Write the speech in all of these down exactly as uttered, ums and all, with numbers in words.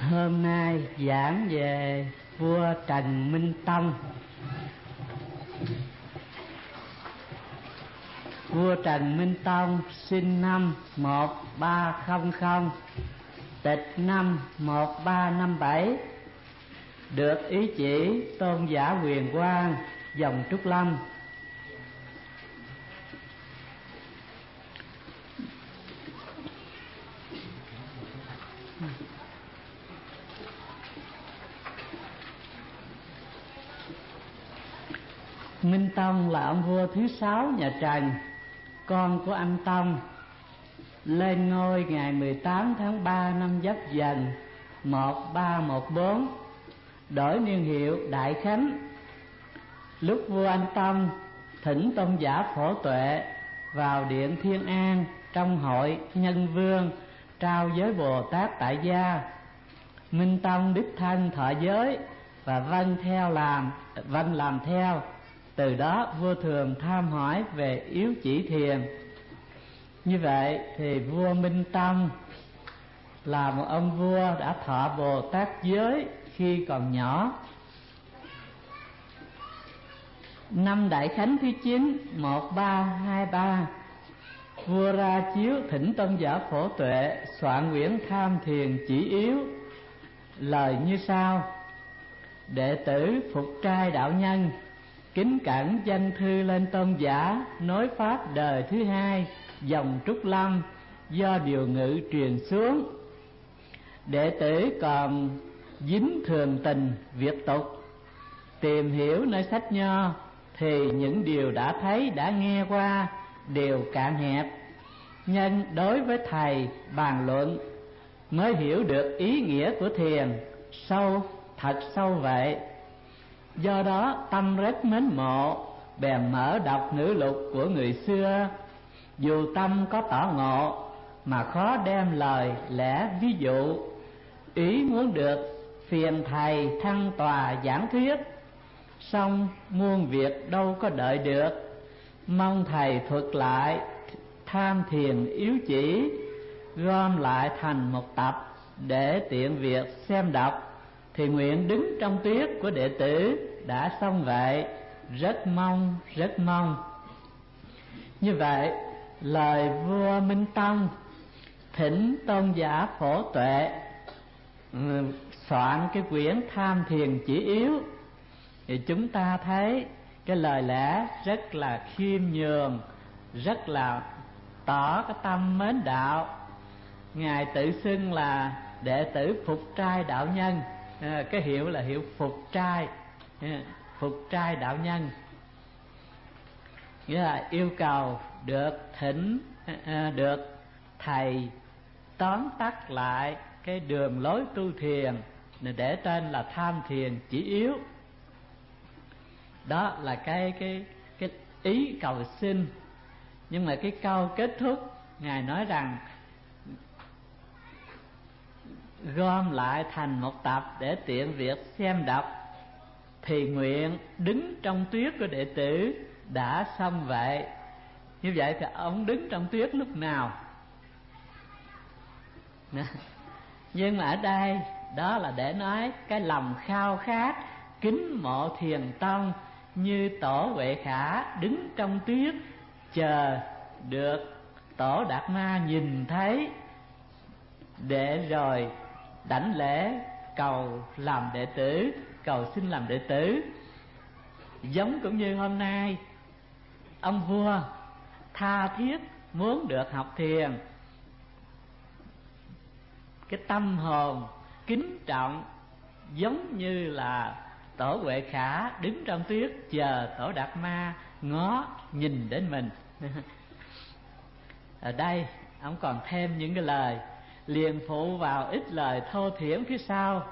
Hôm nay giảng về vua Trần Minh Tông. Vua Trần Minh Tông sinh năm một ba không không, tịch năm một ba năm bảy, được ý chỉ tôn giả Huyền Quang, dòng Trúc Lâm. Minh Tông là ông vua thứ sáu nhà Trần, con của anh Tông, lên ngôi ngày mười tám tháng ba năm Giáp Dần một ba một bốn, đổi niên hiệu Đại Khánh. Lúc vua anh Tông thỉnh tôn giả Phổ Tuệ vào điện Thiên An trong hội Nhân Vương trao giới Bồ Tát tại gia, Minh Tông đích thân thọ giới và vâng theo làm vâng làm theo. Từ đó vua thường tham hỏi về yếu chỉ thiền. Như vậy thì vua Minh Tông là một ông vua đã thọ Bồ Tát giới khi còn nhỏ. Năm Đại Khánh thứ chín một ba hai ba, vua ra chiếu thỉnh tôn giả Phổ Tuệ soạn quyển Tham Thiền Chỉ Yếu, lời như sau: đệ tử Phục Trai đạo nhân kính cẩn danh thư lên tôn giả, nối pháp đời thứ hai, dòng Trúc Lâm, do điều ngự truyền xuống. Đệ tử còn dính thường tình việc tục, tìm hiểu nơi sách nho thì những điều đã thấy đã nghe qua đều cạn hẹp, nhân đối với thầy bàn luận mới hiểu được ý nghĩa của thiền sâu, thật sâu vậy. Do đó tâm rất mến mộ, bèn mở đọc ngữ lục của người xưa. Dù tâm có tỏ ngộ mà khó đem lời lẽ ví dụ, ý muốn được phiền thầy thăng tòa giảng thuyết, song muôn việc đâu có đợi được. Mong thầy thuật lại tham thiền yếu chỉ, gom lại thành một tập để tiện việc xem đọc, thì nguyện đứng trong tuyết của đệ tử đã xong vậy. Rất mong, rất mong. Như vậy lời vua Minh Tông thỉnh tôn giả Phổ Tuệ soạn cái quyển Tham Thiền Chỉ Yếu, thì chúng ta thấy cái lời lẽ rất là khiêm nhường, rất là tỏ cái tâm mến đạo. Ngài tự xưng là đệ tử Phục Trai đạo nhân, à, cái hiệu là hiệu Phục Trai, à, Phục Trai đạo nhân, nghĩa là yêu cầu được thỉnh à, được thầy tóm tắt lại cái đường lối tu thiền, để tên là Tham Thiền Chỉ Yếu. Đó là cái cái cái ý cầu xin. Nhưng mà cái câu kết thúc Ngài nói rằng gom lại thành một tập để tiện việc xem đọc, thì nguyện đứng trong tuyết của đệ tử đã xong vậy. Như vậy thì ông đứng trong tuyết lúc nào? Nhưng mà ở đây đó là để nói cái lòng khao khát kính mộ thiền tông, như tổ Huệ Khả đứng trong tuyết chờ được tổ Đạt Ma nhìn thấy, để rồi đảnh lễ cầu làm đệ tử, cầu xin làm đệ tử. Giống cũng như hôm nay ông vua tha thiết muốn được học thiền, cái tâm hồn kính trọng giống như là tổ Huệ Khả đứng trong tuyết chờ tổ Đạt Ma ngó nhìn đến mình. Ở đây ông còn thêm những cái lời liền phụ vào ít lời thô thiển phía sau: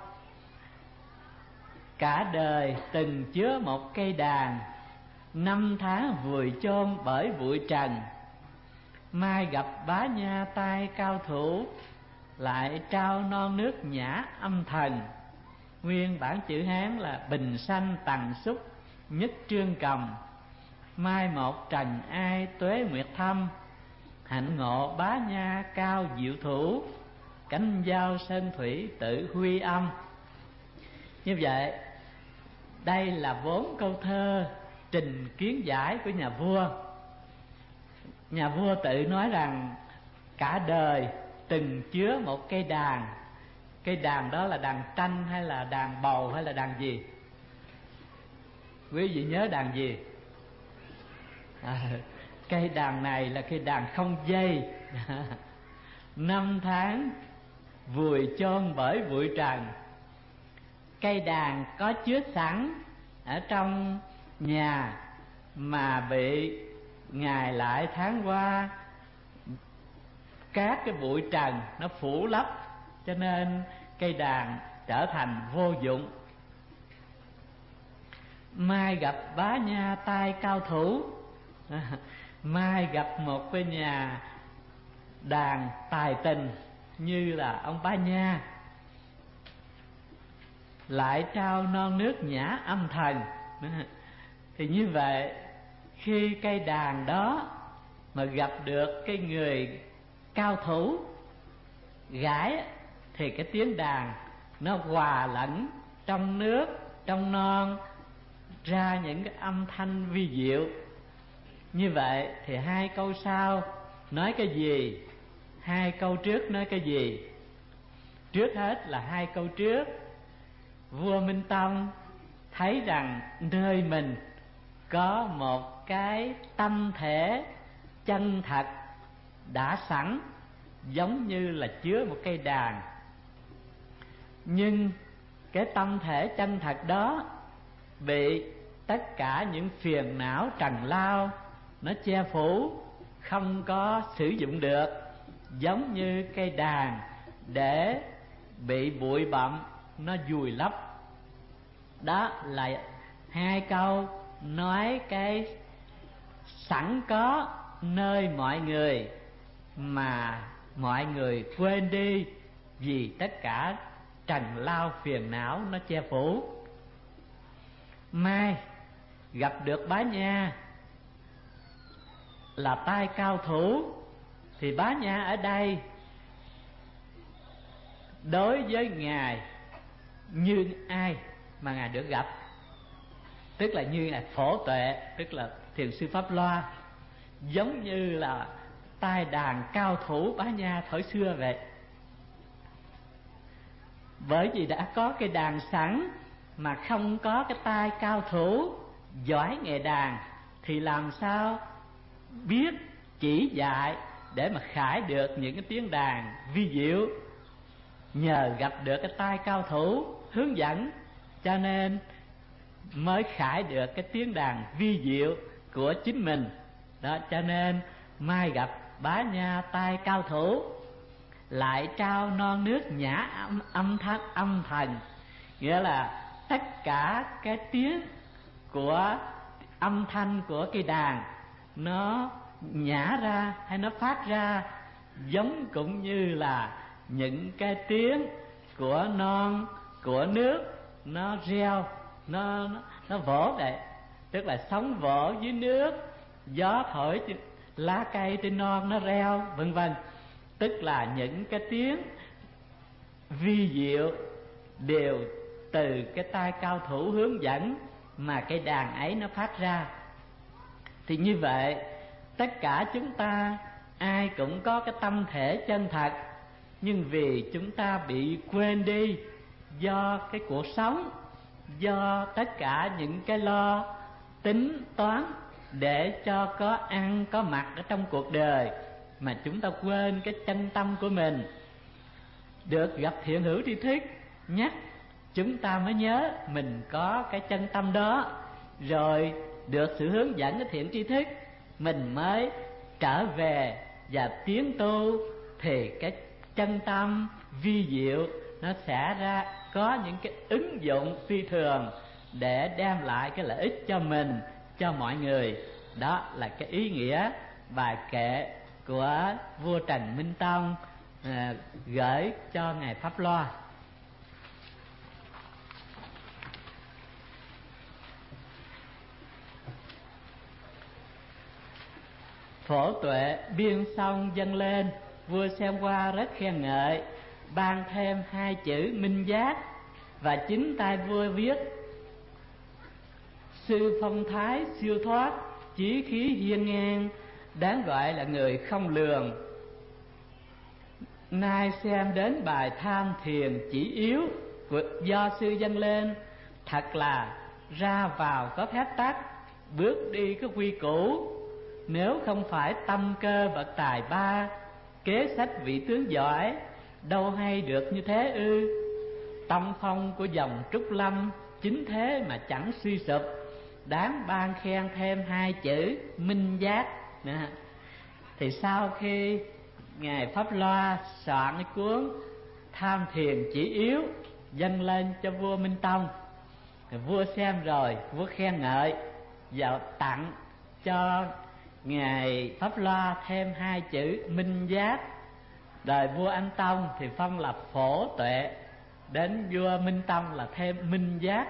cả đời từng chứa một cây đàn, năm tháng vùi chôn bởi bụi trần, mai gặp bá nha tay cao thủ, lại trao non nước nhã âm thần. Nguyên bản chữ Hán là bình sanh tằng xúc nhất trương cầm, mai một trần ai tuế nguyệt thâm, hạnh ngộ bá nha cao diệu thủ, cánh giao sơn thủy tự huy âm. Như vậy đây là bốn câu thơ trình kiến giải của nhà vua. Nhà vua tự nói rằng cả đời từng chứa một cây đàn. Cây đàn đó là đàn tranh hay là đàn bầu hay là đàn gì? Quý vị nhớ đàn gì? À, cây đàn này là cây đàn không dây. Năm tháng vùi chôn bởi bụi trần. Cây đàn có chứa sẵn ở trong nhà mà bị ngày lại tháng qua các cái bụi trần nó phủ lấp, cho nên cây đàn trở thành vô dụng. Mai gặp bá nha tay cao thủ. Mai gặp một cái nhà đàn tài tình như là ông Bá Nha, lại trao non nước nhã âm thần. Thì như vậy khi cây đàn đó mà gặp được cái người cao thủ gãi thì cái tiếng đàn nó hòa lẫn trong nước, trong non, ra những cái âm thanh vi diệu. Như vậy thì hai câu sau nói cái gì, hai câu trước nói cái gì? Trước hết là hai câu trước, vua Minh Tông thấy rằng nơi mình có một cái tâm thể chân thật đã sẵn, giống như là chứa một cây đàn. Nhưng cái tâm thể chân thật đó bị tất cả những phiền não trần lao nó che phủ, không có sử dụng được, giống như cây đàn để bị bụi bặm nó vùi lấp. Đó là hai câu nói cái sẵn có nơi mọi người mà mọi người quên đi vì tất cả trần lao phiền não nó che phủ. Mai gặp được Bá Nha là tay cao thủ, thì Bá Nha ở đây đối với ngài như ai mà ngài được gặp? Tức là như ngài Phổ Tuệ, tức là Thiền sư Pháp Loa, giống như là tay đàn cao thủ Bá Nha thời xưa vậy. Bởi vì đã có cái đàn sẵn mà không có cái tay cao thủ giỏi nghề đàn, thì làm sao biết chỉ dạy để mà khải được những cái tiếng đàn vi diệu? Nhờ gặp được cái tay cao thủ hướng dẫn, cho nên mới khải được cái tiếng đàn vi diệu của chính mình. Đó, cho nên mai gặp Bá Nha tay cao thủ, lại trao non nước nhã âm, âm thanh âm thần, nghĩa là tất cả cái tiếng của âm thanh của cây đàn nó nhả ra hay nó phát ra giống cũng như là những cái tiếng của non, của nước nó reo, nó nó, nó vỗ vậy. Tức là sóng vỗ dưới nước, gió thổi lá cây trên non nó reo, vân vân. Tức là những cái tiếng vi diệu đều từ cái tay cao thủ hướng dẫn mà cái đàn ấy nó phát ra. Thì như vậy tất cả chúng ta ai cũng có cái tâm thể chân thật, nhưng vì chúng ta bị quên đi do cái cuộc sống, do tất cả những cái lo tính toán để cho có ăn có mặc ở trong cuộc đời, mà chúng ta quên cái chân tâm của mình. Được gặp thiện hữu tri thức nhắc, chúng ta mới nhớ mình có cái chân tâm đó, rồi được sự hướng dẫn của thiện tri thức, mình mới trở về và tiến tu, thì cái chân tâm vi diệu nó sẽ ra có những cái ứng dụng phi thường để đem lại cái lợi ích cho mình, cho mọi người. Đó là cái ý nghĩa bài kệ của vua Trần Minh Tông à, gửi cho ngài Pháp Loa. Phổ Tuệ biên xong dâng lên, vua xem qua rất khen ngợi, ban thêm hai chữ minh giác, và chính tay vua viết: sư phong thái siêu thoát, chí khí hiên ngang, đáng gọi là người không lường. Nay xem đến bài tham thiền chỉ yếu do sư dâng lên, thật là ra vào có phép tắc, bước đi có quy củ. Nếu không phải tâm cơ bậc tài ba, kế sách vị tướng giỏi, đâu hay được như thế ư. Tâm phong của dòng Trúc Lâm, chính thế mà chẳng suy sụp, đáng ban khen thêm hai chữ minh giác. Thì sau khi Ngài Pháp Loa soạn cái cuốn Tham Thiền Chỉ Yếu dâng lên cho vua Minh Tông, thì vua xem rồi, vua khen ngợi và tặng cho Ngài Pháp Loa thêm hai chữ minh giác. Đời vua Anh Tông thì phong là phổ tuệ, đến vua Minh Tông là thêm minh giác.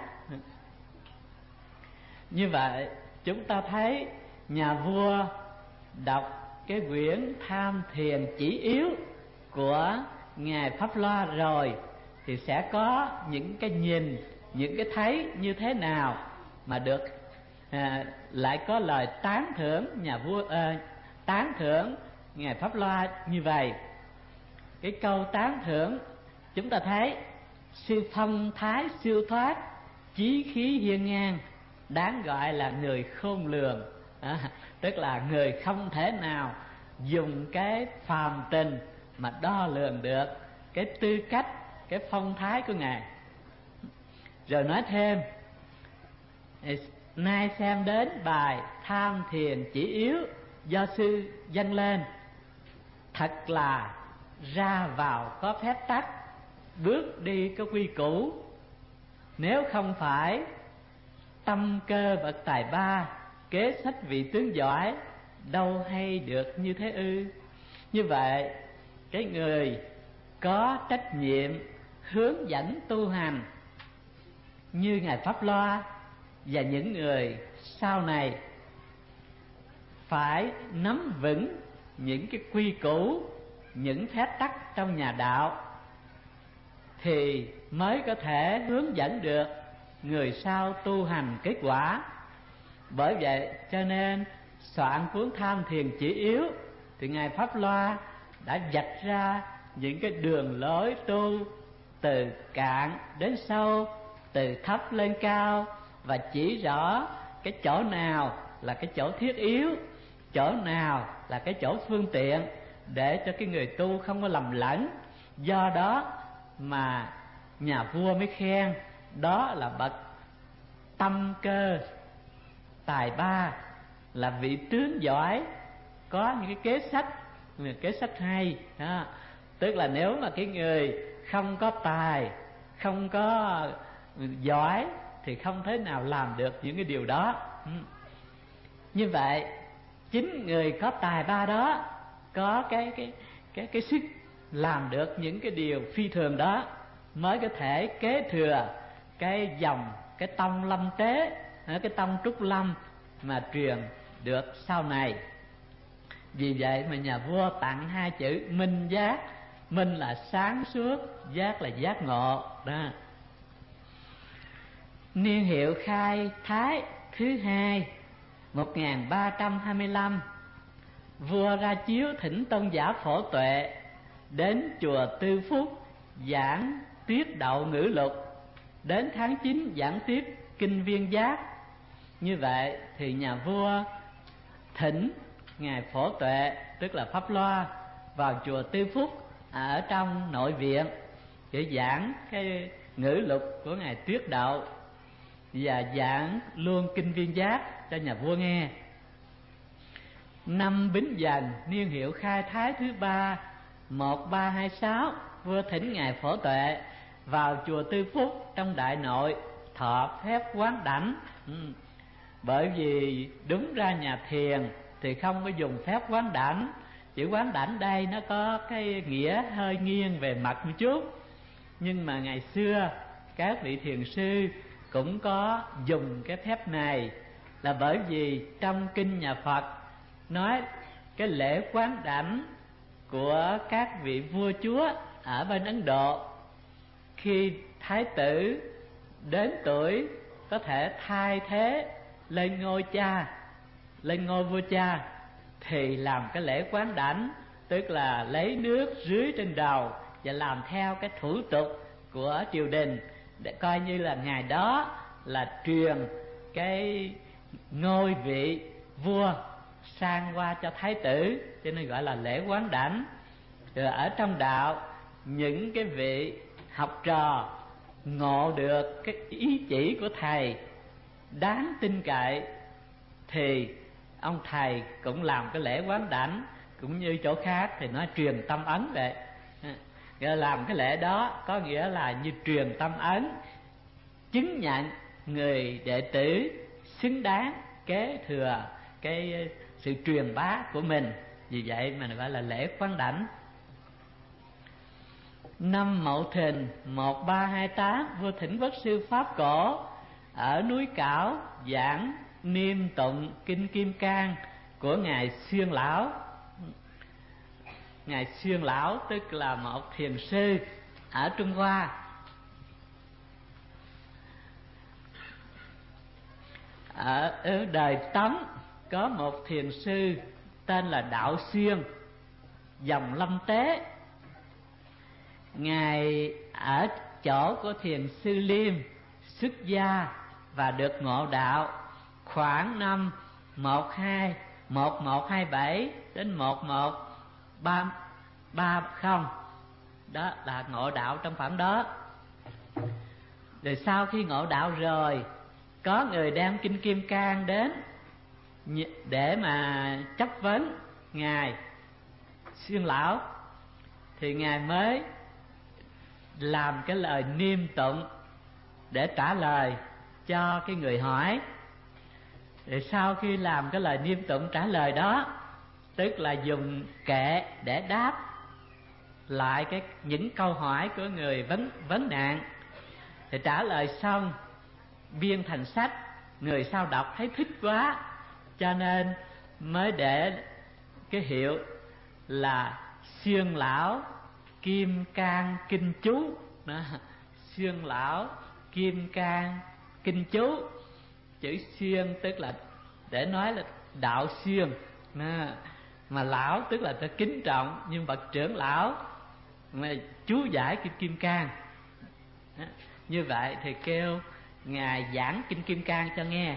Như vậy chúng ta thấy nhà vua đọc cái quyển Tham Thiền Chỉ Yếu của Ngài Pháp Loa rồi thì sẽ có những cái nhìn, những cái thấy như thế nào mà được à, lại có lời tán thưởng nhà vua à, tán thưởng Ngài Pháp Loa như vậy. Cái câu tán thưởng chúng ta thấy: sư phong thái siêu thoát, chí khí hiên ngang, đáng gọi là người khôn lường. À, tức là người không thể nào dùng cái phàm tình mà đo lường được cái tư cách, cái phong thái của Ngài. Rồi nói thêm: nay xem đến bài Tham Thiền Chỉ Yếu do sư dâng lên, thật là ra vào có phép tắc, bước đi có quy củ. Nếu không phải tâm cơ bậc tài ba, kế sách vị tướng giỏi, đâu hay được như thế ư. Như vậy cái người có trách nhiệm hướng dẫn tu hành như Ngài Pháp Loa và những người sau này phải nắm vững những cái quy củ, những phép tắc trong nhà đạo, thì mới có thể hướng dẫn được người sau tu hành kết quả. Bởi vậy cho nên soạn cuốn Tham Thiền Chỉ Yếu thì Ngài Pháp Loa đã vạch ra những cái đường lối tu từ cạn đến sâu, từ thấp lên cao, và chỉ rõ cái chỗ nào là cái chỗ thiết yếu, chỗ nào là cái chỗ phương tiện, để cho cái người tu không có lầm lẫn. Do đó mà nhà vua mới khen đó là bậc tâm cơ tài ba, là vị tướng giỏi, có những cái kế sách, những kế sách hay. Đó. Tức là nếu mà cái người không có tài, không có giỏi thì không thể nào làm được những cái điều đó. Như vậy chính người có tài ba đó có cái cái cái cái sức làm được những cái điều phi thường đó, mới có thể kế thừa cái dòng, cái tông lâm tế, cái tông Trúc Lâm mà truyền được sau này. Vì vậy mà nhà vua tặng hai chữ minh giác. Minh là sáng suốt, giác là giác ngộ đó. Niên hiệu khai Thái thứ hai một nghìn ba trăm hai mươi lăm, vua ra chiếu thỉnh tôn giả Phổ Tuệ đến chùa Tư Phúc giảng Tiết Đậu Ngữ Lục. Đến tháng chín giảng tiếp Kinh Viên Giác. Như vậy thì nhà vua thỉnh Ngài Phổ Tuệ, tức là Pháp Loa, vào chùa Tư Phúc ở trong nội viện để giảng cái ngữ lục của Ngài Tuyết Đậu và giảng luôn Kinh Viên Giác cho nhà vua nghe. Năm Bính Dần, niên hiệu khai Thái thứ ba một ba hai sáu, vua thỉnh Ngài Phổ Tuệ vào chùa Tư Phúc trong đại nội thọ phép quán đảnh. Ừ. Bởi vì đúng ra nhà thiền thì không có dùng phép quán đảnh. Chữ quán đảnh đây nó có cái nghĩa hơi nghiêng về mặt một chút, nhưng mà ngày xưa các vị thiền sư cũng có dùng cái phép này, là bởi vì trong kinh nhà Phật nói cái lễ quán đảnh của các vị vua chúa ở bên Ấn Độ, khi thái tử đến tuổi có thể thay thế lên ngôi cha, lên ngôi vua cha, thì làm cái lễ quán đảnh, tức là lấy nước rưới trên đầu và làm theo cái thủ tục của triều đình, để coi như là ngày đó là truyền cái ngôi vị vua sang qua cho thái tử, cho nên gọi là lễ quán đảnh. Rồi ở trong đạo, những cái vị học trò ngộ được cái ý chỉ của thầy đáng tin cậy thì ông thầy cũng làm cái lễ quán đảnh, cũng như chỗ khác thì nói truyền tâm ấn vậy. Rồi làm cái lễ đó có nghĩa là như truyền tâm ấn, chứng nhận người đệ tử xứng đáng kế thừa cái sự truyền bá của mình. Vì vậy mà gọi là lễ quán đảnh. Năm Mậu Thìn một ba hai tám, vua Thỉnh Quốc Sư Pháp Cổ ở núi Cảo giảng niêm tụng kinh Kim Cang của ngài Xuyên Lão. Ngài Xuyên Lão tức là một thiền sư ở Trung Hoa. Ở đời Tống có một thiền sư tên là Đạo Xuyên, dòng Lâm Tế. Ngài ở chỗ của thiền sư Liêm xuất gia và được ngộ đạo khoảng năm một hai một một hai bảy đến một một ba ba không, đó là ngộ đạo trong khoảng đó. Rồi sau khi ngộ đạo rồi, có người đem kinh Kim Cang đến để mà chất vấn ngài Xuyên Lão, thì ngài mới làm cái lời niêm tụng để trả lời cho cái người hỏi. Rồi sau khi làm cái lời niêm tụng trả lời đó, tức là dùng kệ để đáp lại cái những câu hỏi của người vấn vấn nạn, thì trả lời xong biên thành sách. Người sau đọc thấy thích quá, cho nên mới để cái hiệu là Xuyên Lão Kim Cang Kinh Chú đó. Xuyên Lão Kim Cang Kinh Chú. Chữ xuyên tức là để nói là đạo xuyên đó. Mà lão tức là ta kính trọng nhưng bậc trưởng lão, mà chú giải kinh Kim Cang đó. Như vậy thì kêu ngài giảng kinh Kim Cang cho nghe.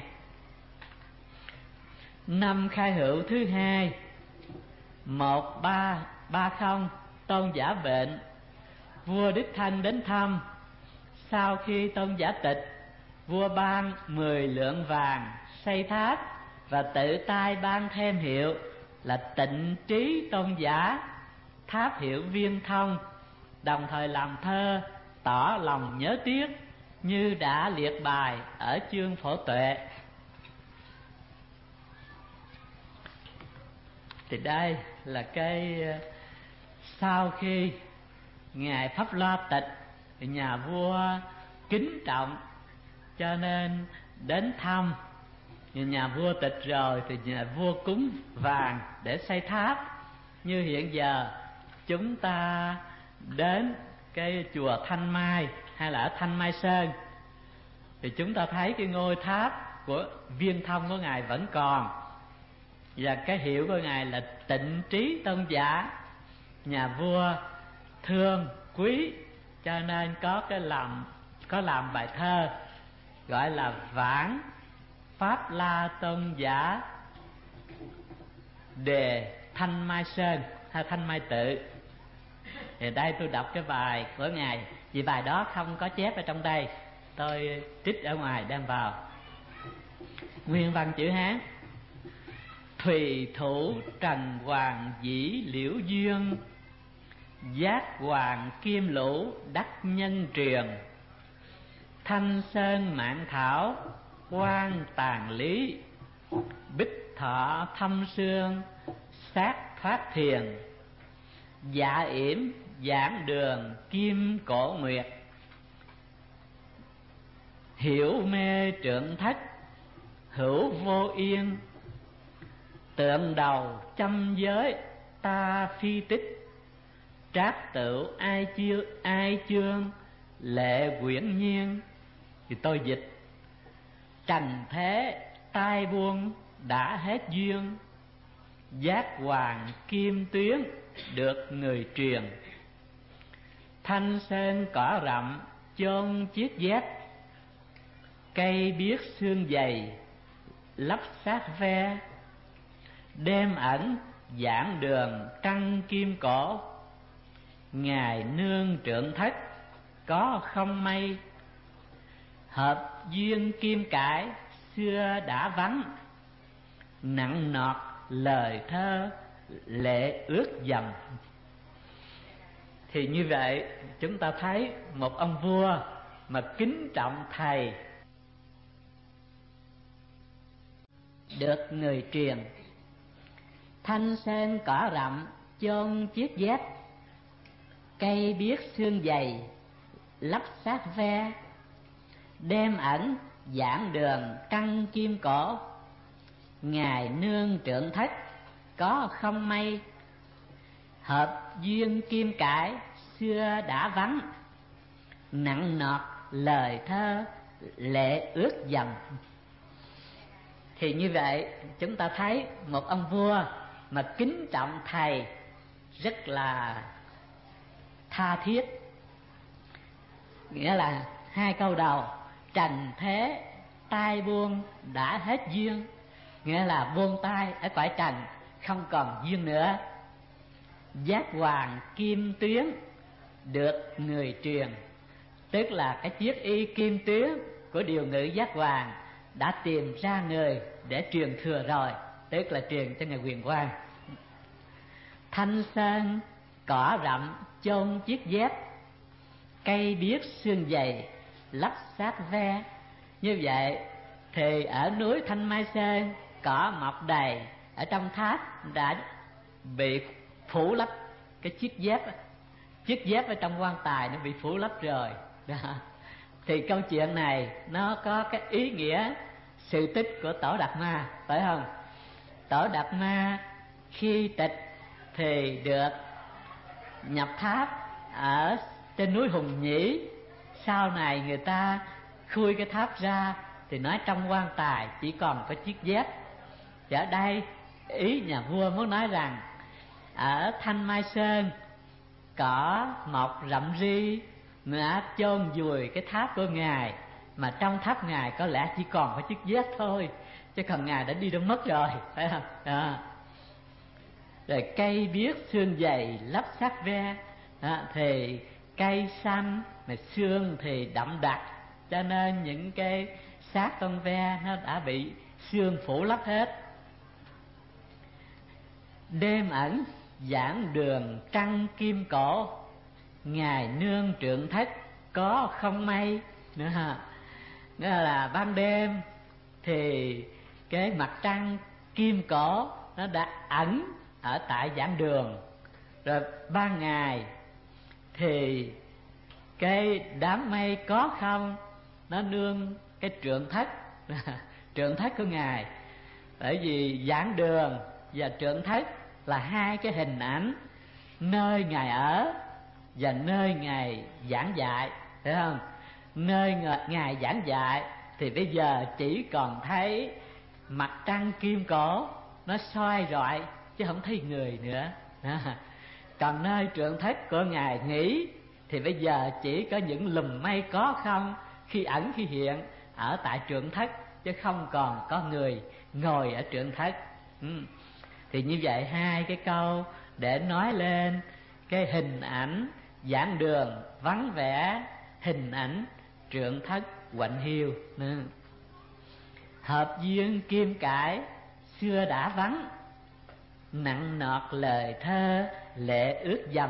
Năm Khai Hữu thứ hai một ba ba không, tôn giả bệnh, vua đích thân đến thăm. Sau khi tôn giả tịch, vua ban mười lượng vàng xây tháp và tự tay ban thêm hiệu là Tịnh Trí Tôn Giả, tháp hiệu Viên Thông, đồng thời làm thơ tỏ lòng nhớ tiếc như đã liệt bài ở chương Phổ Tuệ. Thì đây là cái sau khi ngài Pháp Loa tịch, nhà vua kính trọng cho nên đến thăm. Nhà vua tịch rồi thì nhà vua cúng vàng để xây tháp. Như hiện giờ chúng ta đến cái chùa Thanh Mai hay là ở Thanh Mai Sơn, thì chúng ta thấy cái ngôi tháp của Viên Thông của ngài vẫn còn, và cái hiệu của ngài là Tịnh Trí Tôn Giả. Nhà vua thương quý cho nên có cái làm có làm bài thơ gọi là Vãng Pháp La Tôn Giả đề Thanh Mai Sơn hay Thanh Mai Tự. Thì đây tôi đọc cái bài của ngài, vì bài đó không có chép ở trong đây, tôi trích ở ngoài đem vào. Nguyên văn chữ Hán: Thùy thủ trần hoàng dĩ liễu duyên, giác hoàng kim lũ đắc nhân truyền. Thanh sơn mạn thảo quan tàn lý, bích thọ thâm xương sát phát thiền. Dạ yểm giảng đường kim cổ nguyệt, hiểu mê trượng thất hữu vô yên. Tượng đầu trăm giới ta phi tích, trác tựu ai chưa ai chương, lệ quyển nhiên. Thì tôi dịch: trần thế tai buông đã hết duyên, giác hoàng kim tuyến được người truyền. Thanh sơn cỏ rậm chôn chiếc dép, cây biếc xương dày lấp xác ve. Đêm ẩn giảng đường trăng kim cổ, ngài nương trượng thất có không mây. Hợp duyên kim cải xưa đã vắng, nặng nọt lời thơ lệ ướt dầm. Thì như vậy chúng ta thấy một ông vua mà kính trọng thầy được người truyền. Thanh sơn cỏ rậm chôn chiếc dép, cây biếc xương dày lấp xác ve. Đêm ẩn giảng đường trăng kim cổ, ngài nương trượng thất có không mây. Hợp duyên kim cải xưa đã vắng, nặng nọt lời thơ lệ ướt dầm. Thì như vậy chúng ta thấy một ông vua mà kính trọng thầy rất là tha thiết. Nghĩa là hai câu đầu: trần thế tai buông đã hết duyên, nghĩa là buông tay ở cõi trần không còn duyên nữa. Giác hoàng kim tuyến được người truyền, tức là cái chiếc y kim tuyến của điều ngữ giác hoàng đã tìm ra người để truyền thừa rồi, tức là truyền cho ngài Huyền Quang. Thanh sơn cỏ rậm chôn chiếc dép, cây biếc xương dày lấp xác ve. Như vậy thì ở núi Thanh Mai Sơn cỏ mọc đầy, ở trong tháp đã bị phủ lấp cái chiếc dép. Chiếc dép ở trong quan tài nó bị phủ lấp rồi đó. Thì câu chuyện này nó có cái ý nghĩa sự tích của Tổ Đạt Ma, phải không? Tổ Đạt Ma khi tịch thì được nhập tháp ở trên núi Hùng Nhĩ. Sau này người ta khui cái tháp ra thì nói trong quan tài chỉ còn có chiếc dép. Thì ở đây ý nhà vua muốn nói rằng ở Thanh Mai Sơn cỏ mọc rậm ri, đã chôn vùi cái tháp của ngài, mà trong tháp ngài có lẽ chỉ còn có chiếc dép thôi, chứ còn ngài đã đi đâu mất rồi, phải không? Đó. Rồi cây biếc xương dày lấp xác ve, đó, thì cây xanh mà xương thì đậm đặc, cho nên những cái xác con ve nó đã bị xương phủ lấp hết. Đêm ẩn giảng đường trăng kim cổ, ngài nương trượng thất có không mây nữa ha. Nghĩa là ban đêm thì cái mặt trăng kim cổ nó đã ẩn ở tại giảng đường, rồi ban ngày thì cái đám mây có không nó nương cái trượng thất trượng thất của ngài. Bởi vì giảng đường và trượng thất là hai cái hình ảnh nơi ngài ở và nơi ngài giảng dạy, phải không? Nơi ngài giảng dạy thì bây giờ chỉ còn thấy mặt trăng kim cổ nó soi rọi chứ không thấy người nữa. Còn nơi trượng thất của ngài nghỉ thì bây giờ chỉ có những lùm mây có không, khi ẩn khi hiện ở tại trượng thất, chứ không còn có người ngồi ở trượng thất. ừ. Thì như vậy hai cái câu để nói lên cái hình ảnh giảng đường vắng vẻ, hình ảnh trượng thất quạnh hiu. Hợp duyên kim cải xưa đã vắng, nặng nọt lời thơ lệ ướt dầm.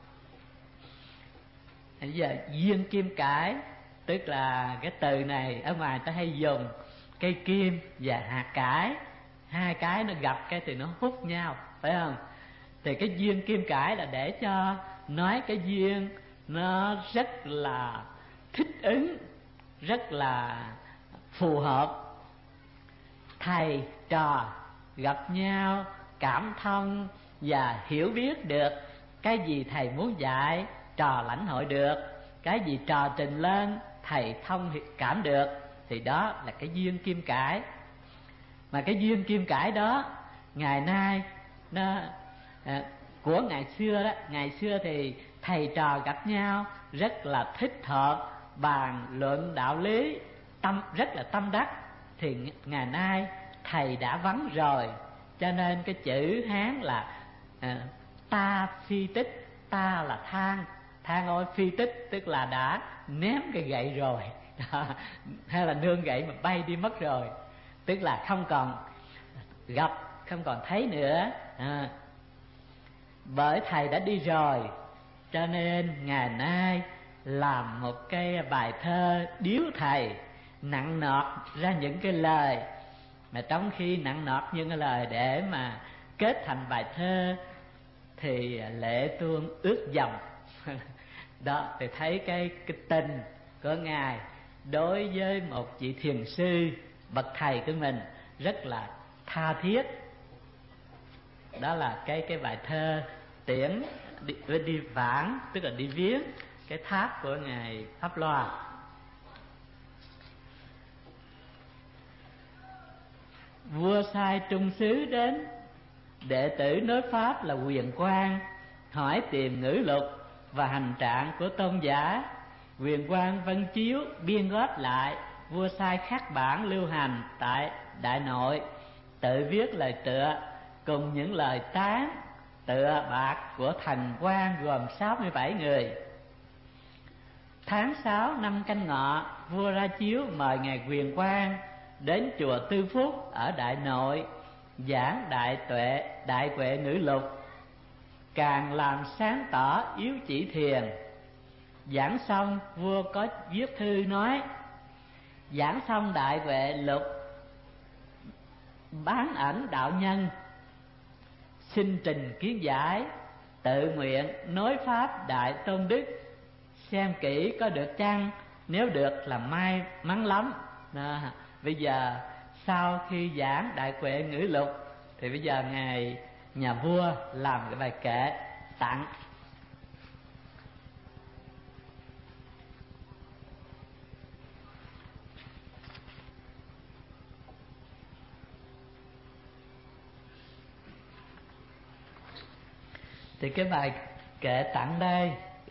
Bây giờ duyên kim cải tức là cái từ này ở ngoài ta hay dùng cây kim và hạt cải, hai cái nó gặp cái thì nó hút nhau, phải không? Thì cái duyên kim cải là để cho nói cái duyên nó rất là thích ứng, rất là phù hợp. Thầy trò gặp nhau cảm thông và hiểu biết được cái gì thầy muốn dạy trò lãnh hội được, cái gì trò trình lên thầy thông cảm được, thì đó là cái duyên kim cải. Mà cái duyên kim cải đó ngày nay nó à, của ngày xưa đó, ngày xưa thì thầy trò gặp nhau rất là thích hợp, bàn luận đạo lý, tâm rất là tâm đắc. Thì ngày nay thầy đã vắng rồi, cho nên cái chữ Hán là à, ta phi tích, ta là than, than ôi phi tích, tức là đã ném cái gậy rồi đó, hay là nương gậy mà bay đi mất rồi, tức là không còn gặp, không còn thấy nữa. À, bởi thầy đã đi rồi, cho nên ngày nay làm một cái bài thơ điếu thầy, nặng nọt ra những cái lời, mà trong khi nặng nọt những cái lời để mà kết thành bài thơ thì lệ tuôn ướt dòng. Đó, thì thấy cái cái tình của ngài đối với một vị thiền sư bậc thầy của mình rất là tha thiết. Đó là cái cái bài thơ tiễn đi, đi vãng, tức là đi viếng cái tháp của ngài Pháp Loa. Vua sai trung sứ đến, đệ tử nói pháp là Huyền Quang, hỏi tìm ngữ lục và hành trạng của tôn giả. Huyền Quang vân chiếu biên góp lại, vua sai khắc bản lưu hành tại Đại Nội, tự viết lời tựa cùng những lời tán tựa bạc của thần quan gồm sáu mươi bảy người. Tháng sáu năm Canh Ngọ, vua ra chiếu mời ngài Huyền Quang đến chùa Tư Phúc ở Đại Nội giảng đại tuệ đại huệ ngữ lục, càng làm sáng tỏ yếu chỉ thiền. Giảng xong, vua có viết thư nói: giảng xong đại huệ lục bán ảnh đạo nhân, xin trình kiến giải, tự nguyện nói pháp đại tôn đức, xem kỹ có được chăng, nếu được là may mắn lắm. Đó. Bây giờ sau khi giảng đại huệ ngữ lục thì bây giờ ngài nhà vua làm cái bài kệ tặng. Thì cái bài kệ tặng đây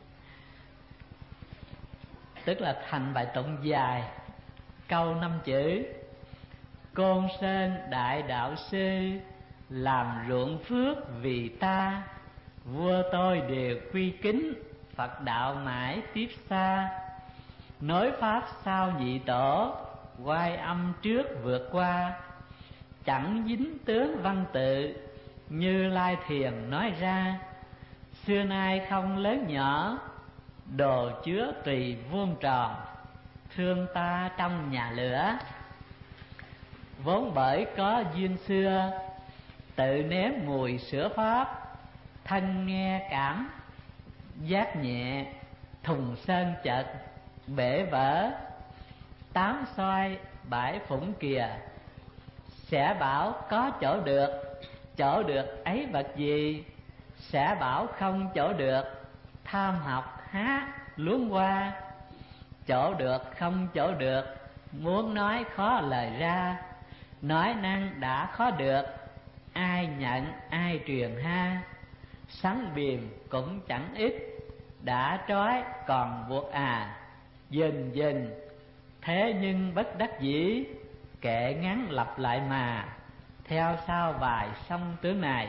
tức là thành bài tụng dài, câu năm chữ: Côn Sơn đại đạo sư, làm ruộng phước vì ta, vua tôi đều quy kính, Phật đạo mãi tiếp xa. Nói pháp sao nhị tổ, oai âm trước vượt qua, chẳng dính tướng văn tự, Như Lai thiền nói ra. Xưa nay không lớn nhỏ, đồ chứa tùy vuông tròn, thương ta trong nhà lửa. Vốn bởi có duyên xưa, tự nếm mùi sữa pháp, thân nghe cảm giác nhẹ, thùng sơn chợt bể vỡ. Tám xoay bãi phủng kìa, sẽ bảo có chỗ được, chỗ được ấy vật gì, sẽ bảo không chỗ được, tham học há luống qua. Chỗ được không chỗ được, muốn nói khó lời ra, nói năng đã khó được, ai nhận ai truyền ha. Sắn biềm cũng chẳng ít, đã trói còn buộc à. Dần dần thế nhưng bất đắc dĩ, kệ ngắn lặp lại mà, theo sau bài song tướng này.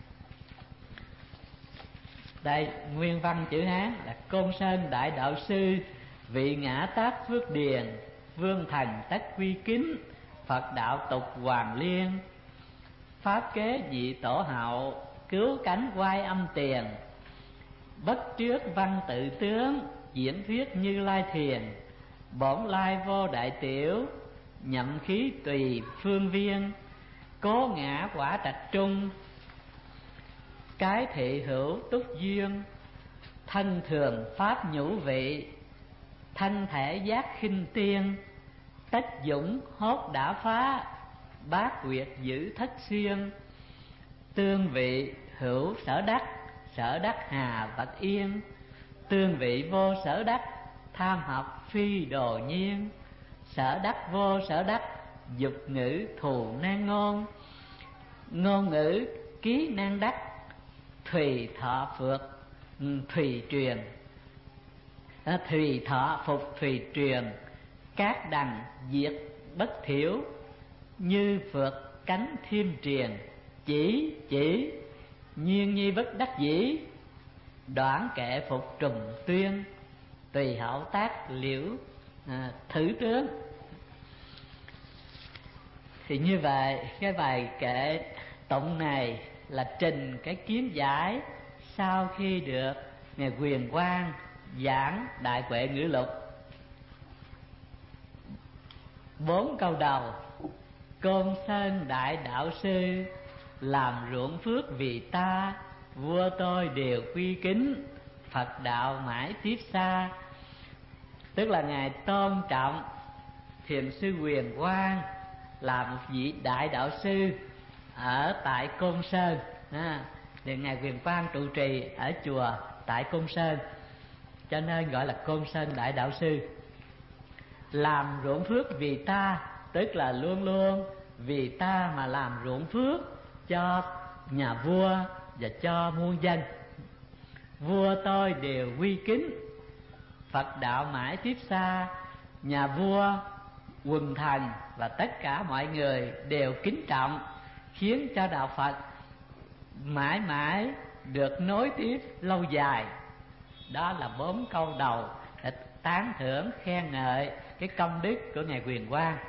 Đây nguyên văn chữ Hán là: Côn Sơn đại đạo sư, vị ngã tác phước điền, vương thần tất quy kính, Phật đạo tục hoàng liên. Pháp kế nhị tổ hậu, cứu cánh oai âm tiền, bất trước văn tự tướng, diễn thuyết Như Lai thiền. Bổn lai vô đại tiểu, nhậm khí tùy phương viên, cố ngã quả trạch trung, cái thị hữu túc duyên. Thân thường pháp nhũ vị, thân thể giác khinh tiên, tất dũng hốt đã phá, bát quyệt giữ thất xuyên. Tương vị hữu sở đắc, sở đắc hà bạch yên. Tương vị vô sở đắc, tham học phi đồ nhiên. Sở đắc vô sở đắc, dục ngữ thù nan ngôn. Ngôn ngữ ký nan đắc, thùy thọ phượt thùy truyền. Thùy thọ phục thùy truyền, các đằng diệt bất thiểu. Như phượt cánh thêm truyền, chỉ chỉ nhiên nhi bất đắc dĩ. Đoạn kệ phục trùng tuyên, tùy hậu tác liễu à, thử tướng. Thì như vậy cái bài kệ tụng này là trình cái kiến giải sau khi được Ngài Quyền Quang giảng Đại Huệ Ngữ Lục. Bốn câu đầu: Côn Sơn đại đạo sư, làm ruộng phước vì ta. Vua tôi đều quy kính, Phật đạo mãi tiếp xa. Tức là Ngài tôn trọng Thiền sư Quyền Quang là một vị đại đạo sư ở tại Côn Sơn. à, thì Ngài Quyền Quang trụ trì ở chùa tại Côn Sơn, cho nên gọi là Côn Sơn đại đạo sư. Làm ruộng phước vì ta, tức là luôn luôn vì ta mà làm ruộng phước cho nhà vua và cho muôn dân. Vua tôi đều quy kính, Phật đạo mãi tiếp xa. Nhà vua, quần thần và tất cả mọi người đều kính trọng, khiến cho đạo Phật mãi mãi được nối tiếp lâu dài. Đó là bốn câu đầu để tán thưởng khen ngợi cái công đức của Ngài Quyền Quang.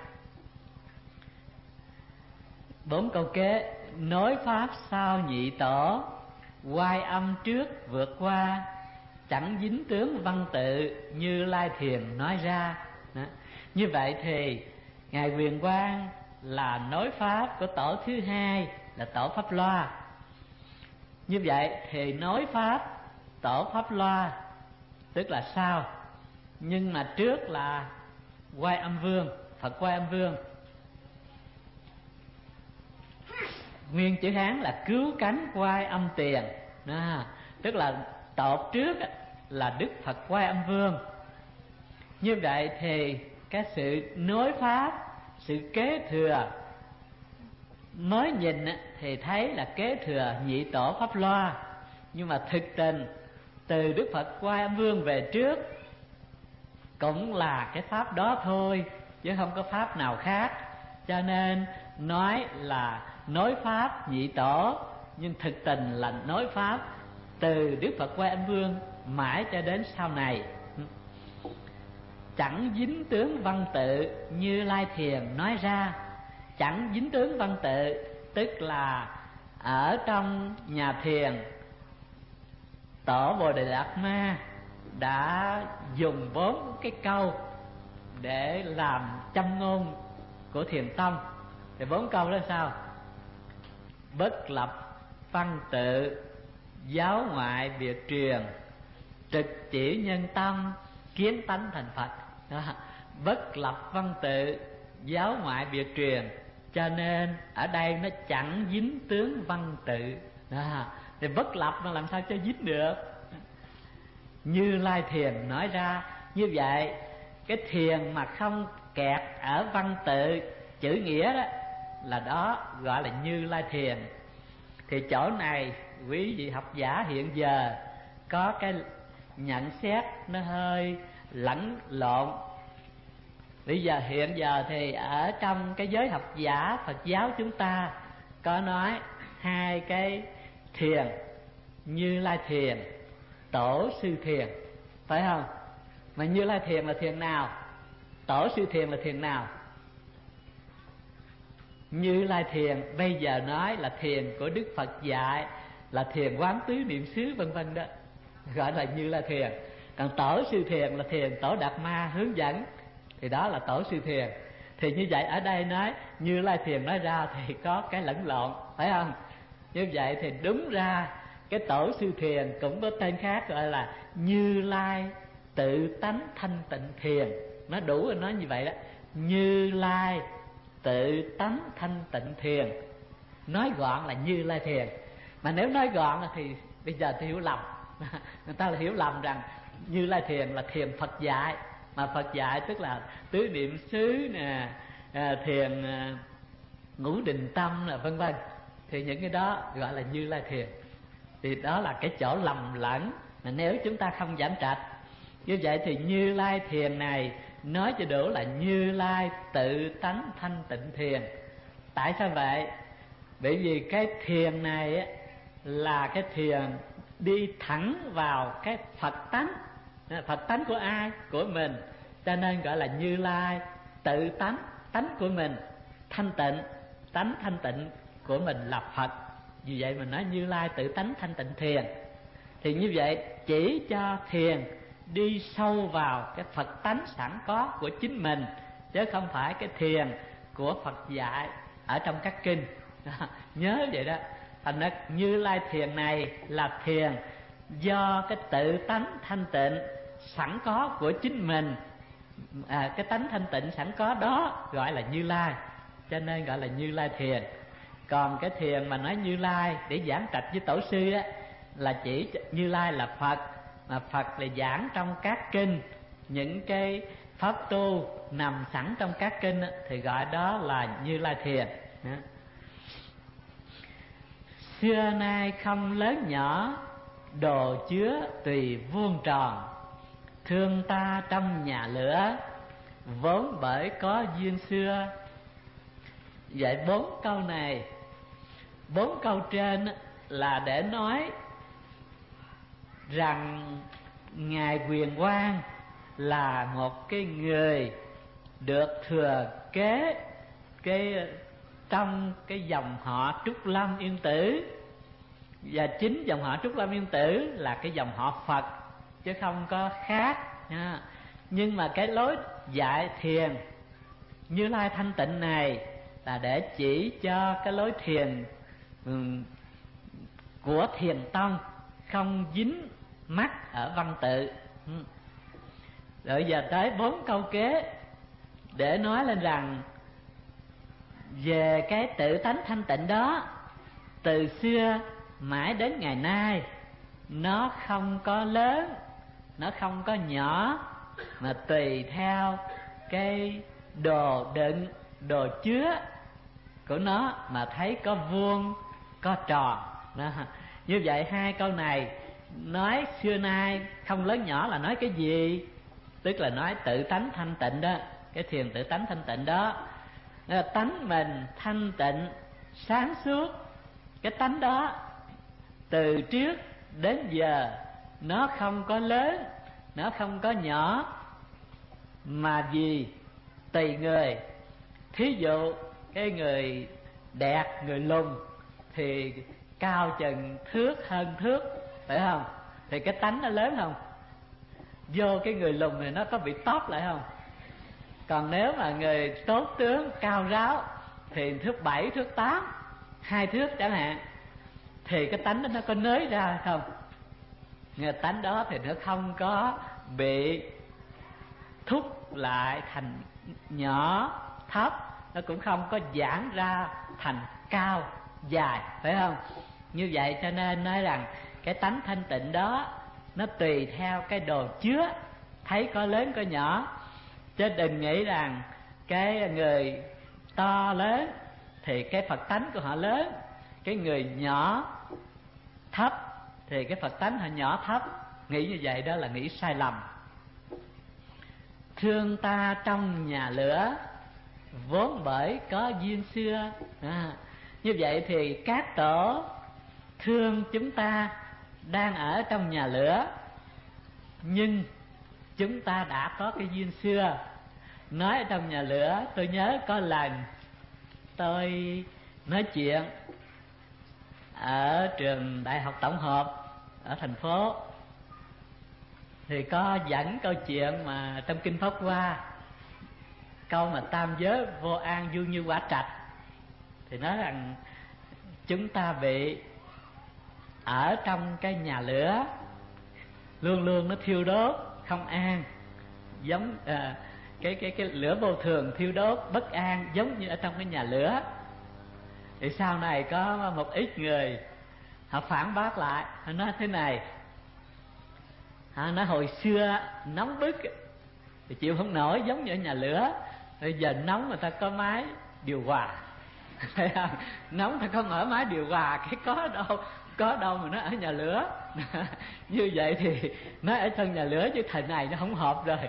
Bốn câu kế: Nối pháp sau nhị tổ, oai âm trước vượt qua. Chẳng dính tướng văn tự, Như Lai Thiền nói ra. Đó. Như vậy thì Ngài Quyền Quang là nối pháp của tổ thứ hai là tổ Pháp Loa. Như vậy thì nối pháp tổ Pháp Loa tức là sau, nhưng mà trước là Quay Âm Vương, Phật Quay Âm Vương. Nguyên chữ Hán là cứu cánh Quay Âm Tiền. Đó. Tức là tột trước là Đức Phật Quay Âm Vương. Như vậy thì cái sự nối pháp, sự kế thừa, mới nhìn thì thấy là kế thừa nhị tổ Pháp Loa, nhưng mà thực tình từ Đức Phật Quay Âm Vương về trước cũng là cái pháp đó thôi, chứ không có pháp nào khác. Cho nên nói là nối pháp nhị tổ, nhưng thực tình là nối pháp từ Đức Phật Quay Âm Vương mãi cho đến sau này. Chẳng dính tướng văn tự, Như Lai Thiền nói ra. Chẳng dính tướng văn tự tức là ở trong nhà thiền, tổ Bồ Đề Đạt Ma đã dùng bốn cái câu để làm châm ngôn của Thiền Tông. Thì bốn câu đó là sao? Bất lập văn tự, giáo ngoại biệt truyền, trực chỉ nhân tâm, kiến tánh thành Phật. Đó. Bất lập văn tự, giáo ngoại biệt truyền, cho nên ở đây nó chẳng dính tướng văn tự. Đó. Thì bất lập nó làm sao cho dính được? Như Lai Thiền nói ra. Như vậy cái thiền mà không kẹt ở văn tự chữ nghĩa đó, là đó gọi là Như Lai Thiền. Thì chỗ này quý vị học giả hiện giờ có cái nhận xét nó hơi lẫn lộn. Bây giờ hiện giờ thì ở trong cái giới học giả Phật giáo chúng ta có nói hai cái thiền: Như Lai Thiền, Tổ Sư Thiền, phải không? Mà Như Lai Thiền là thiền nào? Tổ Sư Thiền là thiền nào? Như Lai Thiền bây giờ nói là thiền của Đức Phật dạy, là thiền quán tứ niệm xứ vân vân đó, gọi là Như Lai Thiền. Còn Tổ Sư Thiền là thiền Tổ Đạt Ma hướng dẫn, thì đó là Tổ Sư Thiền. Thì như vậy ở đây nói Như Lai Thiền nói ra thì có cái lẫn lộn, phải không? Như vậy thì đúng ra cái Tổ Sư Thiền cũng có tên khác gọi là Như Lai Tự Tánh Thanh Tịnh Thiền. Nó đủ rồi, nói như vậy đó. Như Lai Tự Tánh Thanh Tịnh Thiền, nói gọn là Như Lai Thiền. Mà nếu nói gọn thì Bây giờ tôi hiểu lầm. Người ta là hiểu lầm rằng Như Lai thiền là thiền Phật dạy, mà Phật dạy tức là tứ niệm xứ nè, à, thiền à, ngũ định tâm là vân vân. Thì những cái đó gọi là Như Lai thiền. Thì đó là cái chỗ lầm lẫn mà nếu chúng ta không giảm trạch. Như vậy thì Như Lai thiền này nói cho đủ là Như Lai tự tánh thanh tịnh thiền. Tại sao vậy? Bởi vì cái thiền này là cái thiền đi thẳng vào cái Phật tánh. Phật tánh của ai? Của mình. Cho nên gọi là Như Lai tự tánh, tánh của mình thanh tịnh, tánh thanh tịnh của mình là Phật. Vì vậy mình nói Như Lai tự tánh thanh tịnh thiền. Thì như vậy chỉ cho thiền đi sâu vào cái Phật tánh sẵn có của chính mình, chứ không phải cái thiền của Phật dạy ở trong các kinh. Nhớ vậy đó. Thành ra Như Lai thiền này là thiền do cái tự tánh thanh tịnh sẵn có của chính mình, à, cái tánh thanh tịnh sẵn có đó gọi là Như Lai, cho nên gọi là Như Lai thiền. Còn cái thiền mà nói Như Lai để giảng trạch với tổ sư á, là chỉ Như Lai là Phật, mà Phật là giảng trong các kinh, những cái pháp tu nằm sẵn trong các kinh á, thì gọi đó là Như Lai thiền. Xưa nay không lớn nhỏ, đồ chứa tùy vuông tròn, thương ta trong nhà lửa, vốn bởi có duyên xưa. Vậy bốn câu này, bốn câu trên là để nói rằng Ngài Quyền Quang là một cái người được thừa kế cái trong cái dòng họ Trúc Lâm Yên Tử, và chính dòng họ Trúc Lâm Yên Tử là cái dòng họ Phật chứ không có khác nha. Nhưng mà cái lối dạy thiền Như Lai thanh tịnh này là để chỉ cho cái lối thiền um, của thiền tông, không dính mắc ở văn tự. Rồi giờ tới bốn câu kế để nói lên rằng về cái tự tánh thanh tịnh đó, từ xưa mãi đến ngày nay nó không có lớn, nó không có nhỏ, mà tùy theo cái đồ đựng, đồ chứa của nó mà thấy có vuông, có tròn đó. Như vậy hai câu này nói xưa nay không lớn nhỏ là nói cái gì? Tức là nói tự tánh thanh tịnh đó, cái thiền tự tánh thanh tịnh đó. Là tánh mình thanh tịnh sáng suốt, cái tánh đó từ trước đến giờ nó không có lớn, nó không có nhỏ, mà vì tùy người. Thí dụ cái người đẹp, người lùn thì cao chừng thước hơn thước, phải không? Thì cái tánh nó lớn không? Vô cái người lùn này nó có bị tóp lại không? Còn nếu mà người tốt tướng, cao ráo thì thước bảy, thước tám, hai thước chẳng hạn, thì cái tánh đó nó có nới ra không? Người tánh đó thì nó không có bị thúc lại thành nhỏ, thấp, nó cũng không có giãn ra thành cao, dài, phải không? Như vậy cho nên nói rằng cái tánh thanh tịnh đó nó tùy theo cái đồ chứa, thấy có lớn có nhỏ. Chứ đừng nghĩ rằng cái người to lớn thì cái Phật tánh của họ lớn, cái người nhỏ thấp thì cái Phật tánh họ nhỏ thấp. Nghĩ như vậy đó là nghĩ sai lầm. Thương ta trong nhà lửa, vốn bởi có duyên xưa. À, như vậy thì các tổ thương chúng ta đang ở trong nhà lửa, nhưng chúng ta đã có cái duyên xưa. Nói ở trong nhà lửa, tôi nhớ có lần tôi nói chuyện ở trường Đại học Tổng hợp ở thành phố, thì có dẫn câu chuyện mà trong kinh Pháp Hoa, câu mà tam giới vô an du như quả trạch, thì nói rằng chúng ta bị ở trong cái nhà lửa, luôn luôn nó thiêu đốt không an, giống à, cái cái cái lửa vô thường thiêu đốt bất an, giống như ở trong cái nhà lửa. Thì sau này có một ít người họ phản bác lại, họ nói thế này, họ nói hồi xưa nóng bức thì chịu không nổi, giống như ở nhà lửa. Bây giờ nóng người ta có máy điều hòa, thấy không? Nóng ta có mở máy điều hòa, cái có đâu có đâu mà nó ở nhà lửa. Như vậy thì nó ở trong nhà lửa, chứ thời này nó không hợp rồi.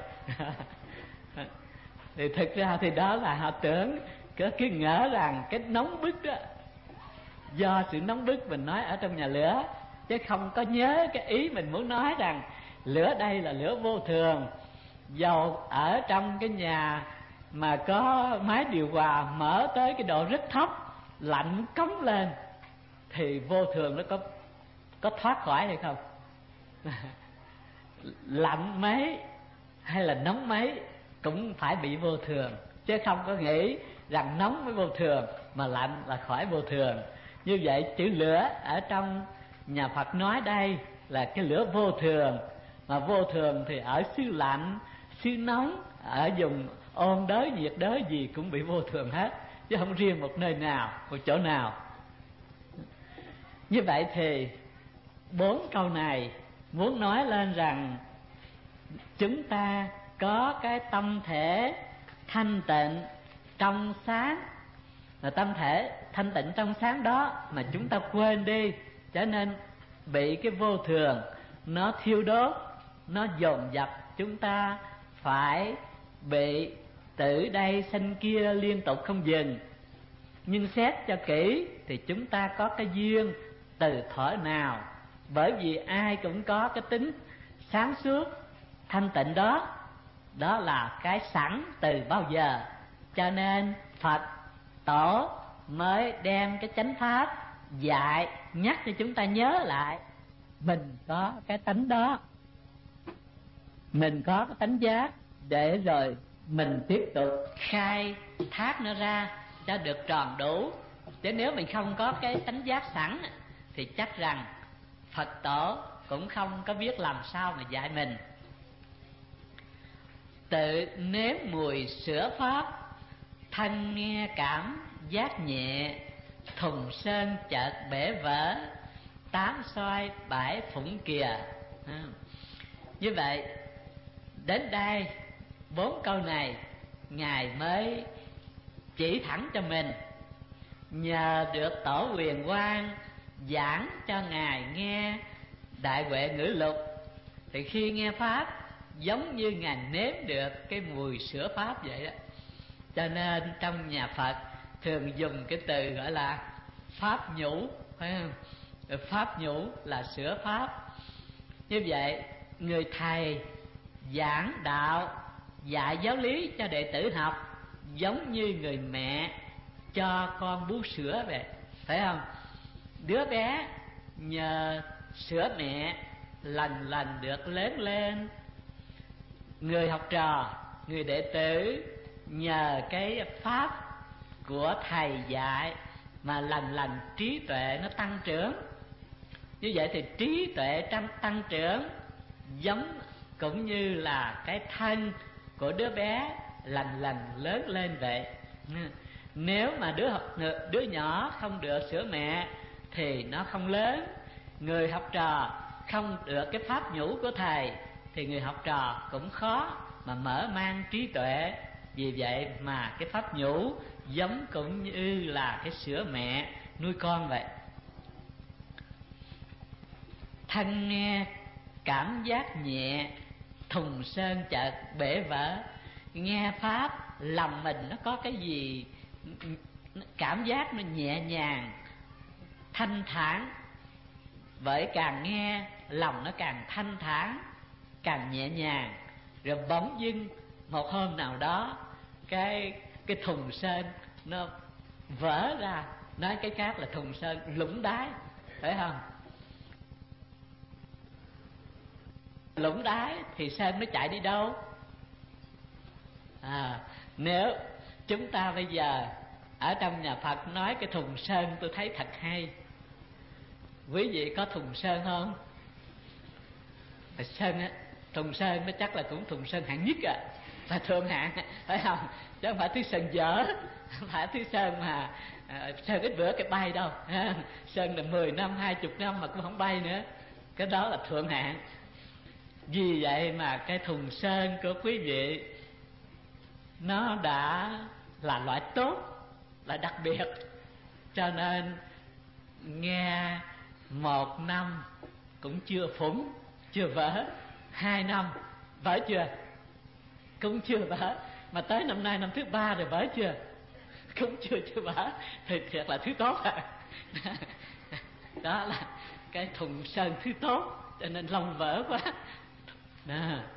Thì thực ra thì đó là họ tưởng, cứ cứ ngỡ rằng cái nóng bức đó do sự nóng bức mình nói ở trong nhà lửa, chứ không có nhớ cái ý mình muốn nói rằng lửa đây là lửa vô thường. Dầu ở trong cái nhà mà có máy điều hòa mở tới cái độ rất thấp, lạnh cống lên, thì vô thường nó có có thoát khỏi hay không? Lạnh mấy hay là nóng mấy cũng phải bị vô thường, chứ không có nghĩ rằng nóng mới vô thường mà lạnh là khỏi vô thường. Như vậy chữ lửa ở trong nhà Phật nói đây là cái lửa vô thường. Mà vô thường thì ở xứ lạnh, xứ nóng, ở vùng ôn đới, nhiệt đới gì cũng bị vô thường hết, chứ không riêng một nơi nào, một chỗ nào. Như vậy thì bốn câu này muốn nói lên rằng chúng ta có cái tâm thể thanh tịnh trong sáng, là tâm thể thanh tịnh trong sáng đó mà chúng ta quên đi, cho nên bị cái vô thường nó thiêu đốt, nó dồn dập, chúng ta phải bị tử đây sanh kia liên tục không dừng. Nhưng xét cho kỹ thì chúng ta có cái duyên từ thuở nào, bởi vì ai cũng có cái tính sáng suốt thanh tịnh đó, đó là cái sẵn từ bao giờ. Cho nên Phật Tổ mới đem cái chánh pháp dạy, nhắc cho chúng ta nhớ lại mình có cái tánh đó, mình có cái tánh giác, để rồi mình tiếp tục khai thác nó ra cho được tròn đủ. Chứ nếu mình không có cái tánh giác sẵn thì chắc rằng Phật Tổ cũng không có biết làm sao mà dạy mình. Tự nếm mùi sữa pháp, thân nghe cảm giác nhẹ, thùng sơn chợt bể vỡ, tám xoay bãi phủng kìa. À, như vậy đến đây bốn câu này Ngài mới chỉ thẳng cho mình. Nhờ được Tổ Huyền Quang giảng cho Ngài nghe Đại Huệ Ngữ Lục, thì khi nghe pháp giống như Ngài nếm được cái mùi sữa pháp vậy đó. Cho nên trong nhà Phật thường dùng cái từ gọi là pháp nhũ, phải không? Pháp nhũ là sữa pháp. Như vậy người thầy giảng đạo, dạy giáo lý cho đệ tử học, giống như người mẹ cho con bú sữa vậy, phải không? Đứa bé nhờ sữa mẹ lần lần được lớn lên. Người học trò, người đệ tử nhờ cái pháp của thầy dạy mà lần lần trí tuệ nó tăng trưởng. Như vậy thì trí tuệ tăng, tăng trưởng giống cũng như là cái thân của đứa bé lần lần lớn lên vậy. Nếu mà đứa đứa nhỏ không được sữa mẹ thì nó không lớn. Người học trò không được cái pháp nhũ của thầy thì người học trò cũng khó mà mở mang trí tuệ. Vì vậy mà cái pháp nhũ giống cũng như là cái sữa mẹ nuôi con vậy. Thân nghe cảm giác nhẹ, thùng sơn chợt bể vỡ. Nghe pháp lòng mình nó có cái gì cảm giác nó nhẹ nhàng, thanh thản. Bởi càng nghe lòng nó càng thanh thản, càng nhẹ nhàng. Rồi bỗng dưng một hôm nào đó cái cái thùng sơn nó vỡ ra. Nói cái khác là thùng sơn lũng đáy, phải không? Lũng đáy thì sơn nó chạy đi đâu? À, nếu chúng ta bây giờ ở trong nhà Phật nói cái thùng sơn, tôi thấy thật hay. Quý vị có thùng sơn không? Sơn á, thùng sơn nó chắc là cũng thùng sơn hạng nhất à. là thượng hạng, phải không? Chứ không phải thứ sơn dở, không phải thứ sơn mà à, sơn ít bữa cái bay đâu. Sơn là mười năm hai chục năm mà cũng không bay nữa, cái đó là thượng hạng. Vì vậy mà cái thùng sơn của quý vị nó đã là loại tốt, là đặc biệt, cho nên nghe một năm cũng chưa phủng, chưa vỡ, hai năm vỡ chưa, cũng chưa vỡ, mà tới năm nay năm thứ ba rồi vỡ chưa, cũng chưa chưa vỡ, thì thiệt là thứ tốt à. Đó là cái thùng sơn thứ tốt, cho nên lòng vỡ quá. Đó.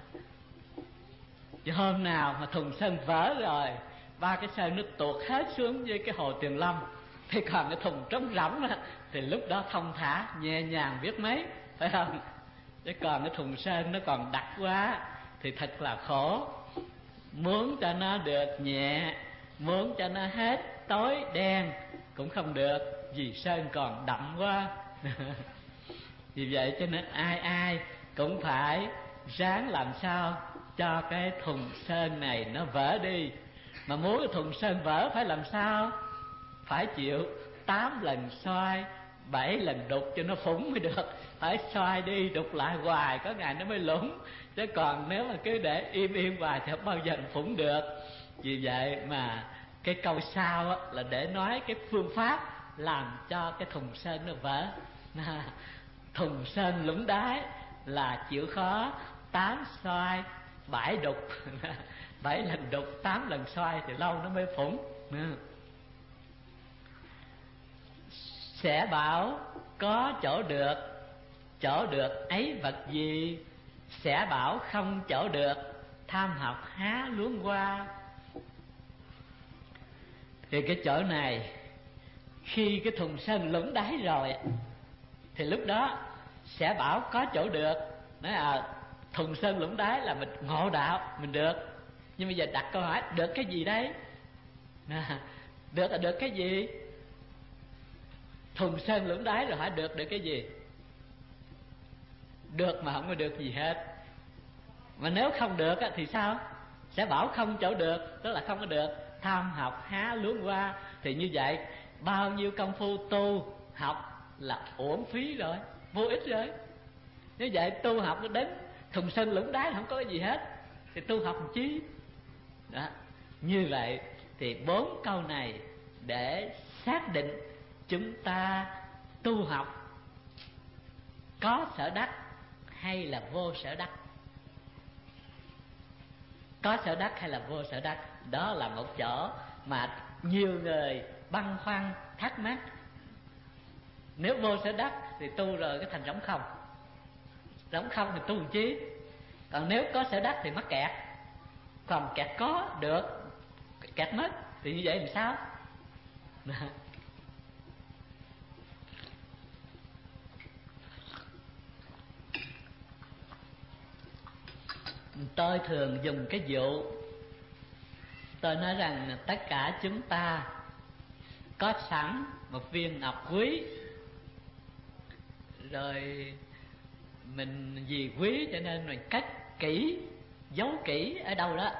Chứ hôm nào mà thùng sơn vỡ rồi, ba cái sơn nó tuột hết xuống với cái hồ Tuyền Lâm, thì còn cái thùng trống rỗng đó, thì lúc đó thông thả nhẹ nhàng biết mấy, phải không? Chứ còn cái thùng sơn nó còn đặc quá thì thật là khổ. Muốn cho nó được nhẹ, muốn cho nó hết tối đen cũng không được, vì sơn còn đậm quá. Vì vậy cho nên ai ai cũng phải ráng làm sao cho cái thùng sơn này nó vỡ đi. Mà muốn cái thùng sơn vỡ phải làm sao? Phải chịu tám lần xoay, bảy lần đục cho nó phủng mới được. Phải xoay đi đục lại hoài, có ngày nó mới lủng. Chứ còn nếu mà cứ để im im hoài thì không bao giờ phủng được. Vì vậy mà cái câu sau là để nói cái phương pháp làm cho cái thùng sơn nó vỡ. Thùng sơn lũng đáy là chịu khó tám xoay bảy đục. Bảy lần đục tám lần xoay thì lâu nó mới phủng. Sẽ bảo có chỗ được, chỗ được ấy vật gì? Sẽ bảo không chỗ được, tham học há luống qua. Thì cái chỗ này khi cái thùng sơn lũng đáy rồi thì lúc đó sẽ bảo có chỗ được. Nói à, thùng sơn lũng đáy là mình ngộ đạo, mình được. Nhưng bây giờ đặt câu hỏi, được cái gì đấy? À, được là được cái gì? Thùng sơn lũng đáy rồi hỏi được được cái gì? Được mà không có được gì hết. Mà nếu không được thì sao? Sẽ bảo không chỗ được, tức là không có được, tham học há luống qua. Thì như vậy bao nhiêu công phu tu học là uổng phí rồi, vô ích rồi. Như vậy tu học nó đến thùng sơn lũng đáy không có cái gì hết thì tu học làm chi? Đó. Như vậy thì bốn câu này để xác định chúng ta tu học có sở đắc hay là vô sở đắc. Có sở đắc hay là vô sở đắc, đó là một chỗ mà nhiều người băn khoăn thắc mắc. Nếu vô sở đắc thì tu rồi cái thành trống không, trống không thì tu làm chi? Còn nếu có sở đắc thì mắc kẹt, còn kẹt có được kẹt mất thì như vậy làm sao? Tôi thường dùng cái dụ, tôi nói rằng tất cả chúng ta có sẵn một viên ngọc quý, rồi mình vì quý cho nên mình cất kỹ, giấu kỹ ở đâu đó.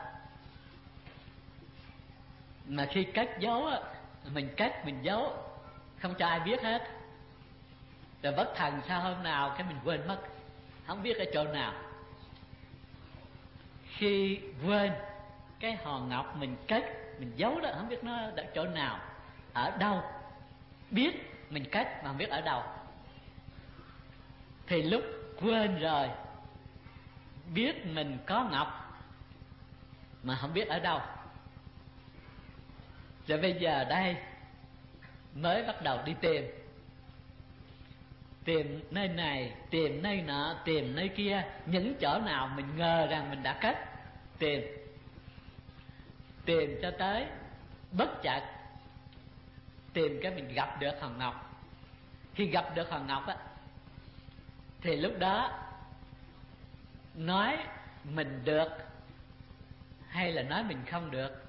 Mà khi cất giấu mình cất mình giấu không cho ai biết hết, rồi bất thần sao hôm nào cái mình quên mất, không biết ở chỗ nào. Khi quên cái hòn ngọc mình cất mình giấu đó, không biết nó ở chỗ nào, ở đâu. Biết mình cất mà không biết ở đâu, thì lúc quên rồi biết mình có ngọc mà không biết ở đâu. Rồi bây giờ đây mới bắt đầu đi tìm, tìm nơi này, tìm nơi nọ, tìm nơi kia, những chỗ nào mình ngờ rằng mình đã cất, tìm tìm cho tới bất chợt tìm cái mình gặp được hòn ngọc. Khi gặp được hòn ngọc á thì lúc đó nói mình được hay là nói mình không được?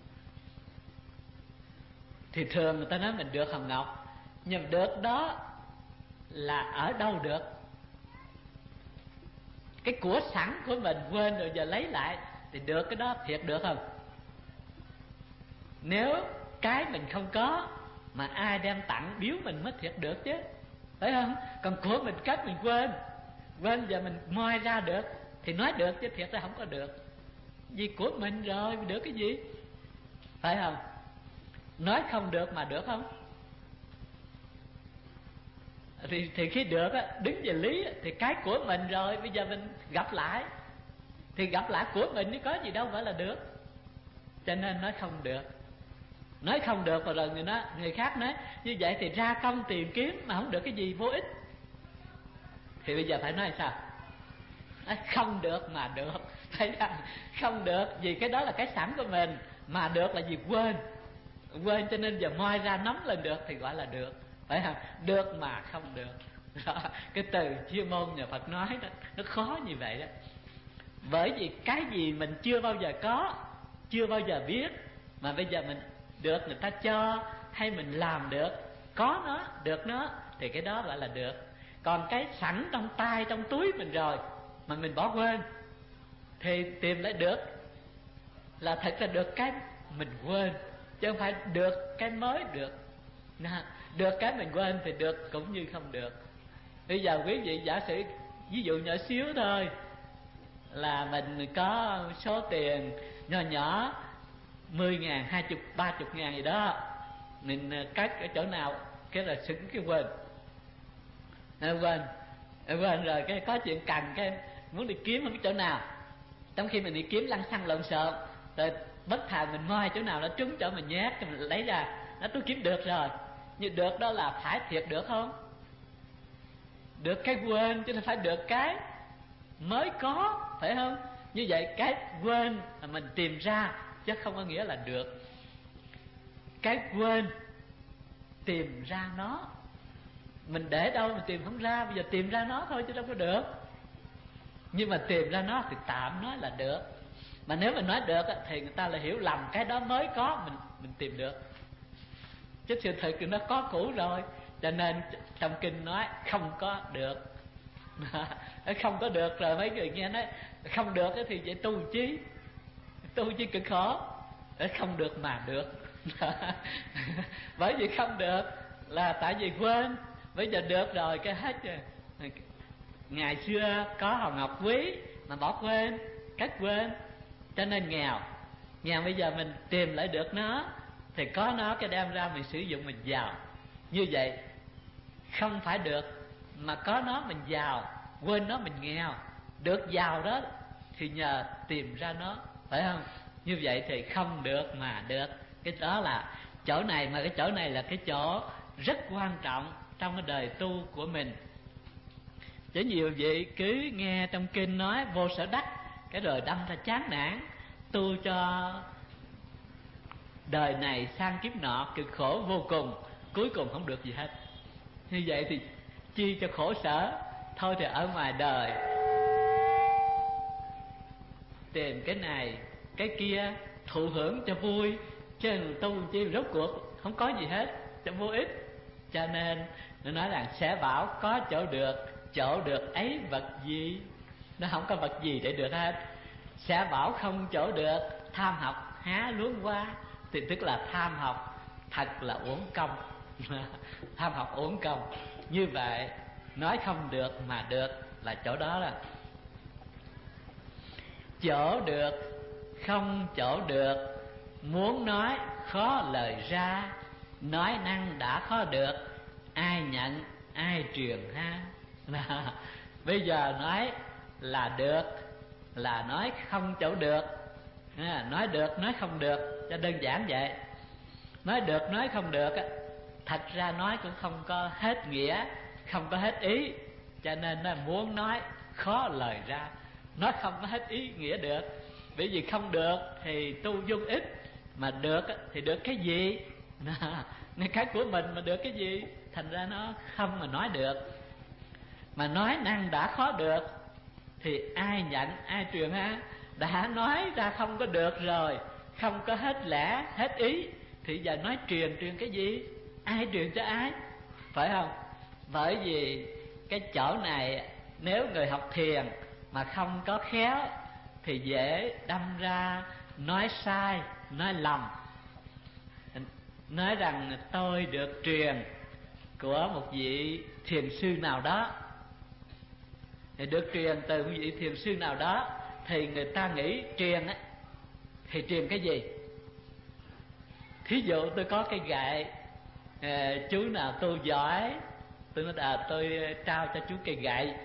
Thì thường người ta nói mình được hòn ngọc, nhưng được đó là ở đâu được? Cái của sẵn của mình quên rồi giờ lấy lại thì được cái đó thiệt được không? Nếu cái mình không có mà ai đem tặng biếu mình mới thiệt được chứ, phải không? Còn của mình cất mình quên, quên giờ mình moi ra được thì nói được, chứ thiệt ra không có được. Vì của mình rồi được cái gì, phải không? Nói không được mà được không? Thì, thì khi được á, đứng về lý thì cái của mình rồi, bây giờ mình gặp lại thì gặp lại của mình chứ có gì đâu phải là được. Cho nên nói không được. Nói không được và rồi người, nói, người khác nói như vậy thì ra công tìm kiếm mà không được cái gì, vô ích. Thì bây giờ phải nói sao? Nói không được mà được. Thấy không? Không được vì cái đó là cái sẵn của mình, mà được là vì quên. Quên cho nên giờ moi ra nắm lên được thì gọi là được, phải không? Được mà không được đó, cái từ chuyên môn nhà Phật nói đó, nó khó như vậy đó. Bởi vì cái gì mình chưa bao giờ có, chưa bao giờ biết, mà bây giờ mình được người ta cho, hay mình làm được, có nó, được nó, thì cái đó gọi là được. Còn cái sẵn trong tay, trong túi mình rồi mà mình bỏ quên thì tìm lại được là thật ra được cái mình quên, chứ không phải được cái mới được. Được cái mình quên thì được cũng như không được. Bây giờ quý vị giả sử ví dụ nhỏ xíu thôi, là mình có số tiền nhỏ nhỏ mười ngàn, hai chục, ba chục ngàn gì đó, mình cất ở chỗ nào cái là xứng cái quên. Quên quên rồi cái có chuyện cần cái muốn đi kiếm không biết chỗ nào, trong khi mình đi kiếm lăn xăng lộn xộn, rồi bất thà mình moi chỗ nào nó trúng chỗ mình nhét thì mình lấy ra, nó tôi kiếm được rồi. Nhưng được đó là phải thiệt được không? Được cái quên chứ không phải được cái mới có, phải không? Như vậy cái quên là mình tìm ra chứ không có nghĩa là được. Cái quên tìm ra nó, mình để đâu mình tìm không ra, bây giờ tìm ra nó thôi chứ đâu có được. Nhưng mà tìm ra nó thì tạm nói là được. Mà nếu mình nói được thì người ta lại hiểu lầm cái đó mới có mình mình tìm được, chứ sự thật thì nó có cũ rồi. Cho nên trong kinh nói không có được. Không có được rồi mấy người nghe nói không được thì vậy tu chí, tu chí cực khó. Không được mà được. Bởi vì không được là tại vì quên, bây giờ được rồi cái hết rồi. Ngày xưa có hòn ngọc quý mà bỏ quên, cất quên, cho nên nghèo. Nghèo bây giờ mình tìm lại được nó thì có nó cái đem ra mình sử dụng mình giàu. Như vậy không phải được, mà có nó mình giàu, quên nó mình nghèo. Được giàu đó thì nhờ tìm ra nó, phải không? Như vậy thì không được mà được. Cái đó là chỗ này, mà cái chỗ này là cái chỗ rất quan trọng trong cái đời tu của mình. Chứ nhiều vị cứ nghe trong kinh nói vô sở đắc, cái rồi đâm ra chán nản, tu cho đời này sang kiếp nọ cực khổ vô cùng, cuối cùng không được gì hết. Như vậy thì chi cho khổ sở. Thôi thì ở ngoài đời tìm cái này cái kia thụ hưởng cho vui, chứ tu chi rốt cuộc không có gì hết, cho vô ích. Cho nên nó nói rằng sẽ bảo có chỗ được, chỗ được ấy vật gì? Nó không có vật gì để được hết. Sẽ bảo không chỗ được, tham học há luống qua, thì tức là tham học thật là uổng công. Tham học uổng công. Như vậy nói không được mà được là chỗ đó là chỗ được, không chỗ được, muốn nói khó lời ra, nói năng đã khó được, ai nhận ai truyền ha. Bây giờ nói là được là nói không chỗ được, nói được nói không được, cho đơn giản vậy. Nói được nói không được thật ra nói cũng không có hết nghĩa, không có hết ý, cho nên là muốn nói khó lời ra, nói không có hết ý nghĩa được. Bởi vì không được thì tu vô ích, mà được thì được cái gì? Nên cái của mình mà được cái gì? Thành ra nó không mà nói được. Mà nói năng đã khó được thì ai nhận ai truyền ha? Đã nói ra không có được rồi, không có hết lẽ hết ý, thì giờ nói truyền truyền cái gì? Ai truyền cho ai? Phải không? Bởi vì cái chỗ này nếu người học thiền mà không có khéo thì dễ đâm ra nói sai, nói lầm, nói rằng tôi được truyền của một vị thiền sư nào đó, thì được truyền từ một vị thiền sư nào đó, thì người ta nghĩ truyền á thì truyền cái gì? Thí dụ tôi có cây gậy, à, chú nào tu giỏi, tôi nói à, tôi trao cho chú cây gậy.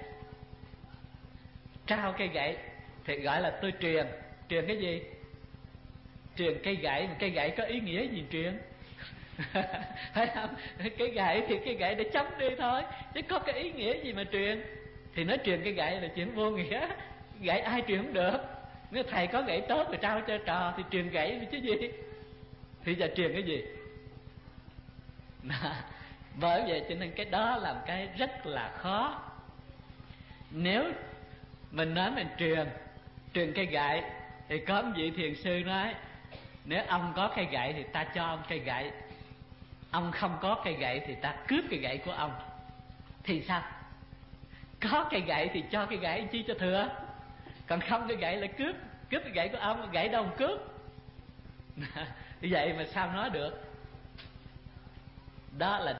Trao cây gậy thì gọi là tôi truyền. Truyền cái gì? Truyền cây gậy. Cây gậy có ý nghĩa gì truyền? Thấy không? Cái gậy thì cái gậy để chống đi thôi, chứ có cái ý nghĩa gì mà truyền? Thì nói truyền cái gậy là chuyện vô nghĩa. Gậy ai truyền không được. Nếu thầy có gậy tốt mà trao cho trò thì truyền gậy chứ gì. Thì giờ truyền cái gì? Bởi vậy cho nên cái đó là một cái rất là khó. Nếu mình nói mình truyền truyền cây gậy, thì có một vị thiền sư nói nếu ông có cây gậy thì ta cho ông cây gậy, ông không có cây gậy thì ta cướp cây gậy của ông. Thì sao? Có cây gậy thì cho cây gậy chi cho thừa, còn không cây gậy là cướp cướp cái gậy của ông, gậy đâu mà cướp. Vậy mà sao nói được? Đó là